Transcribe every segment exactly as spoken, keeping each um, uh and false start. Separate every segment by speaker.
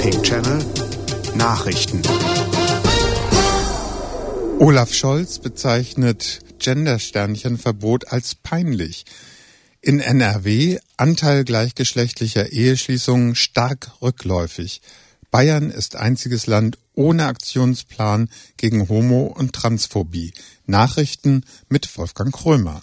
Speaker 1: Pink Channel Nachrichten.
Speaker 2: Olaf Scholz bezeichnet Gender-Sternchen-Verbot als peinlich. In N R W Anteil gleichgeschlechtlicher Eheschließungen stark rückläufig. Bayern ist einziges Land ohne Aktionsplan gegen Homo- und Transphobie. Nachrichten mit Wolfgang Krömer.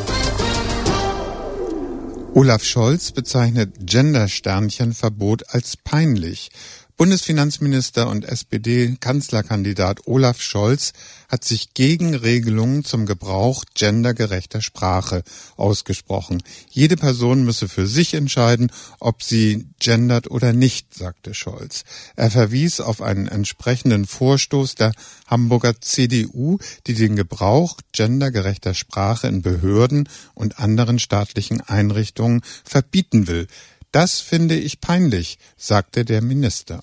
Speaker 2: Olaf Scholz bezeichnet Gender-Sternchen-Verbot als peinlich. Bundesfinanzminister und S P D-Kanzlerkandidat Olaf Scholz hat sich gegen Regelungen zum Gebrauch gendergerechter Sprache ausgesprochen. Jede Person müsse für sich entscheiden, ob sie gendert oder nicht, sagte Scholz. Er verwies auf einen entsprechenden Vorstoß der Hamburger C D U, die den Gebrauch gendergerechter Sprache in Behörden und anderen staatlichen Einrichtungen verbieten will. Das finde ich peinlich, sagte der Minister.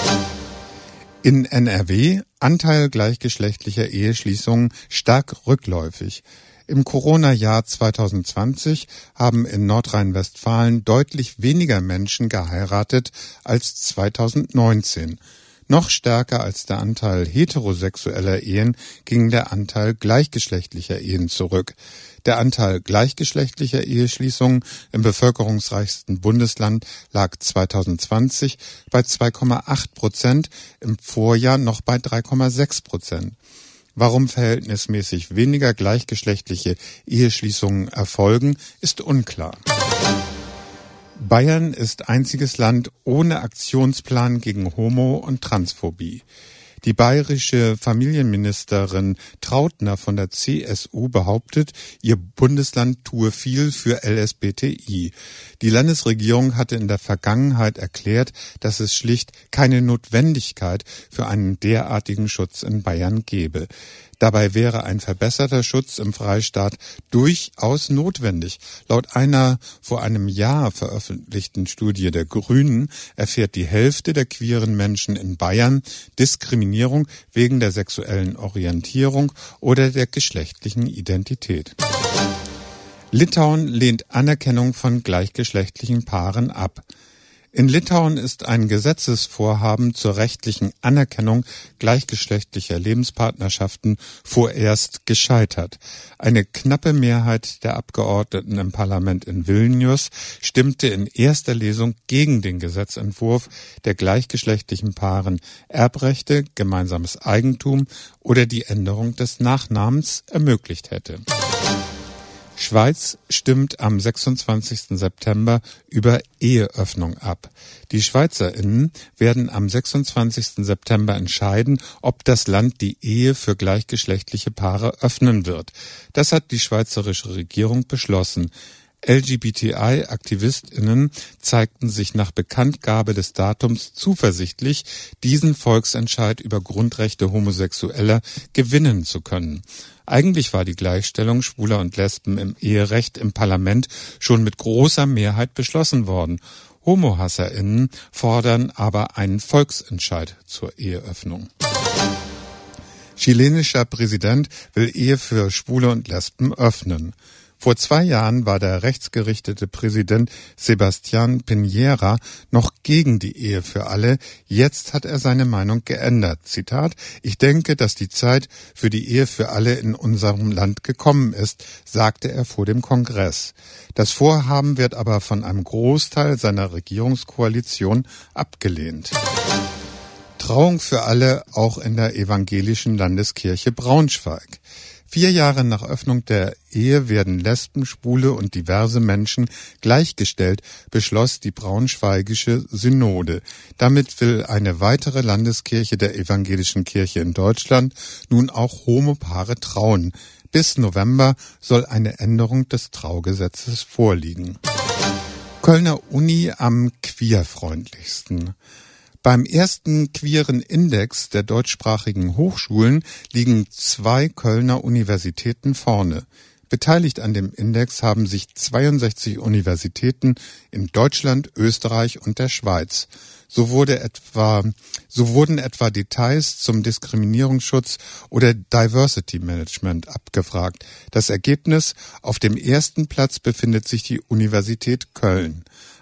Speaker 2: In N R W Anteil gleichgeschlechtlicher Eheschließungen stark rückläufig. Im Corona-Jahr zwanzig zwanzig haben in Nordrhein-Westfalen deutlich weniger Menschen geheiratet als zwanzig neunzehn. Noch stärker als der Anteil heterosexueller Ehen ging der Anteil gleichgeschlechtlicher Ehen zurück. Der Anteil gleichgeschlechtlicher Eheschließungen im bevölkerungsreichsten Bundesland lag zwanzig zwanzig bei zwei Komma acht Prozent, im Vorjahr noch bei drei Komma sechs Prozent. Warum verhältnismäßig weniger gleichgeschlechtliche Eheschließungen erfolgen, ist unklar. Bayern ist einziges Land ohne Aktionsplan gegen Homo- und Transphobie. Die bayerische Familienministerin Trautner von der C S U behauptet, ihr Bundesland tue viel für L S B T I. Die Landesregierung hatte in der Vergangenheit erklärt, dass es schlicht keine Notwendigkeit für einen derartigen Schutz in Bayern gebe. Dabei wäre ein verbesserter Schutz im Freistaat durchaus notwendig. Laut einer vor einem Jahr veröffentlichten Studie der Grünen erfährt die Hälfte der queeren Menschen in Bayern Diskriminierung wegen der sexuellen Orientierung oder der geschlechtlichen Identität. Litauen lehnt Anerkennung von gleichgeschlechtlichen Paaren ab. In Litauen ist ein Gesetzesvorhaben zur rechtlichen Anerkennung gleichgeschlechtlicher Lebenspartnerschaften vorerst gescheitert. Eine knappe Mehrheit der Abgeordneten im Parlament in Vilnius stimmte in erster Lesung gegen den Gesetzentwurf, der gleichgeschlechtlichen Paaren Erbrechte, gemeinsames Eigentum oder die Änderung des Nachnamens ermöglicht hätte. Schweiz stimmt am sechsundzwanzigsten September über Eheöffnung ab. Die SchweizerInnen werden am sechsundzwanzigsten September entscheiden, ob das Land die Ehe für gleichgeschlechtliche Paare öffnen wird. Das hat die schweizerische Regierung beschlossen. L G B T I-AktivistInnen zeigten sich nach Bekanntgabe des Datums zuversichtlich, diesen Volksentscheid über Grundrechte Homosexueller gewinnen zu können. Eigentlich war die Gleichstellung Schwuler und Lesben im Eherecht im Parlament schon mit großer Mehrheit beschlossen worden. HomohasserInnen fordern aber einen Volksentscheid zur Eheöffnung. Chilenischer Präsident will Ehe für Schwule und Lesben öffnen. Vor zwei Jahren war der rechtsgerichtete Präsident Sebastián Piñera noch gegen die Ehe für alle. Jetzt hat er seine Meinung geändert. Zitat: Ich denke, dass die Zeit für die Ehe für alle in unserem Land gekommen ist, sagte er vor dem Kongress. Das Vorhaben wird aber von einem Großteil seiner Regierungskoalition abgelehnt. Trauung für alle auch in der evangelischen Landeskirche Braunschweig. Vier Jahre nach Öffnung der Ehe werden Lesben, Schwule und diverse Menschen gleichgestellt, beschloss die Braunschweigische Synode. Damit will eine weitere Landeskirche der evangelischen Kirche in Deutschland nun auch Homopaare trauen. Bis November soll eine Änderung des Traugesetzes vorliegen. Kölner Uni am queerfreundlichsten. Beim ersten queeren Index der deutschsprachigen Hochschulen liegen zwei Kölner Universitäten vorne. Beteiligt an dem Index haben sich zweiundsechzig Universitäten in Deutschland, Österreich und der Schweiz. So wurde etwa, so wurden etwa Details zum Diskriminierungsschutz oder Diversity Management abgefragt. Das Ergebnis: Auf dem ersten Platz befindet sich die Universität Köln.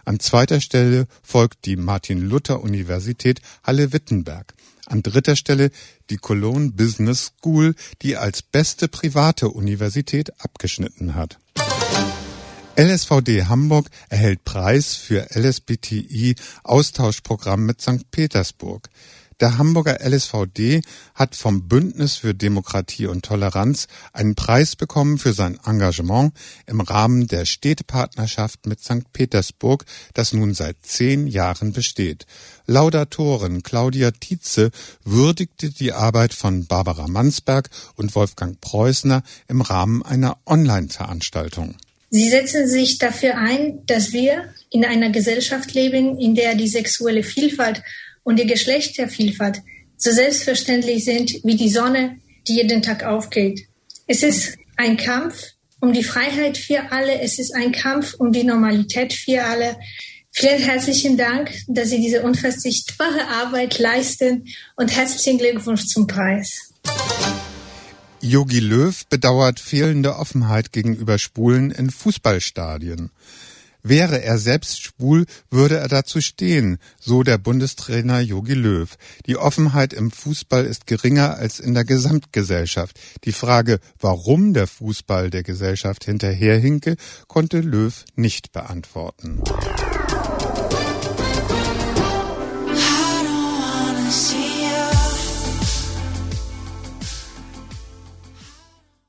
Speaker 2: An zweiter Stelle folgt die Martin-Luther-Universität Halle-Wittenberg. An dritter Stelle die Cologne Business School, die als beste private Universität abgeschnitten hat. L S V D Hamburg erhält Preis für L S B T I-Austauschprogramm mit Sankt Petersburg. Der Hamburger L S V D hat vom Bündnis für Demokratie und Toleranz einen Preis bekommen für sein Engagement im Rahmen der Städtepartnerschaft mit Sankt Petersburg, das nun seit zehn Jahren besteht. Laudatorin Claudia Tietze würdigte die Arbeit von Barbara Mansberg und Wolfgang Preußner im Rahmen einer Online-Veranstaltung.
Speaker 3: Sie setzen sich dafür ein, dass wir in einer Gesellschaft leben, in der die sexuelle Vielfalt und die Geschlechtervielfalt so selbstverständlich sind wie die Sonne, die jeden Tag aufgeht. Es ist ein Kampf um die Freiheit für alle. Es ist ein Kampf um die Normalität für alle. Vielen herzlichen Dank, dass Sie diese unverzichtbare Arbeit leisten und herzlichen Glückwunsch zum Preis.
Speaker 2: Jogi Löw bedauert fehlende Offenheit gegenüber Schwulen in Fußballstadien. Wäre er selbst schwul, würde er dazu stehen, so der Bundestrainer Jogi Löw. Die Offenheit im Fußball ist geringer als in der Gesamtgesellschaft. Die Frage, warum der Fußball der Gesellschaft hinterherhinke, konnte Löw nicht beantworten.
Speaker 4: I don't wanna see